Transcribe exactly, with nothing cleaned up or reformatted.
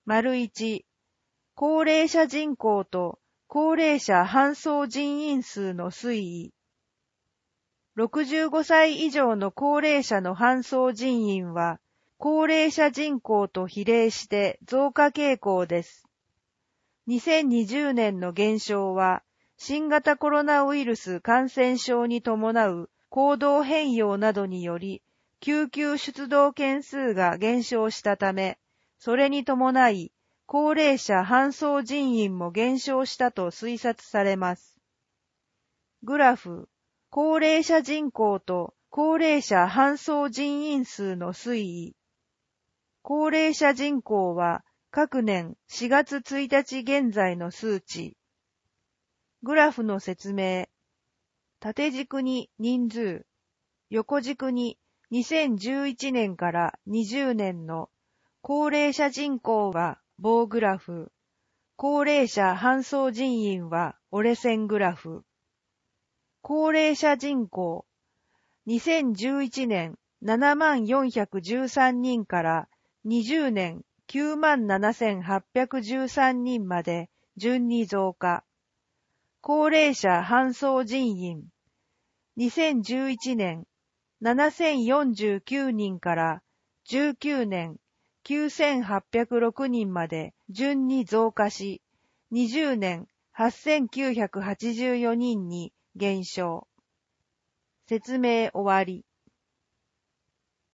いち、高齢者人口と高齢者搬送人員数の推移。ろくじゅうごさい以上の高齢者の搬送人員は、高齢者人口と比例して増加傾向です。にせんにじゅうねんの減少は、新型コロナウイルス感染症に伴う行動変容などにより、救急出動件数が減少したため、それに伴い、高齢者搬送人員も減少したと推察されます。グラフ、高齢者人口と高齢者搬送人員数の推移。高齢者人口は各年しがつついたち現在の数値。グラフの説明。縦軸に人数、横軸ににせんじゅういちねんからにじゅうねんの高齢者人口は棒グラフ、高齢者搬送人員は折れ線グラフ。高齢者人口、にせんじゅういちねんななまんよんひゃくじゅうさんにんからにじゅうねんきゅうまんななせんはっぴゃくじゅうさんにんまで順に増加。高齢者搬送人員、にせんじゅういちねんななせんよんじゅうきゅうにんからじゅうきゅうねんきゅうせんはっぴゃくろくにんまで順に増加し、にじゅうねんはっせんきゅうひゃくはちじゅうよにんに減少。説明終わり。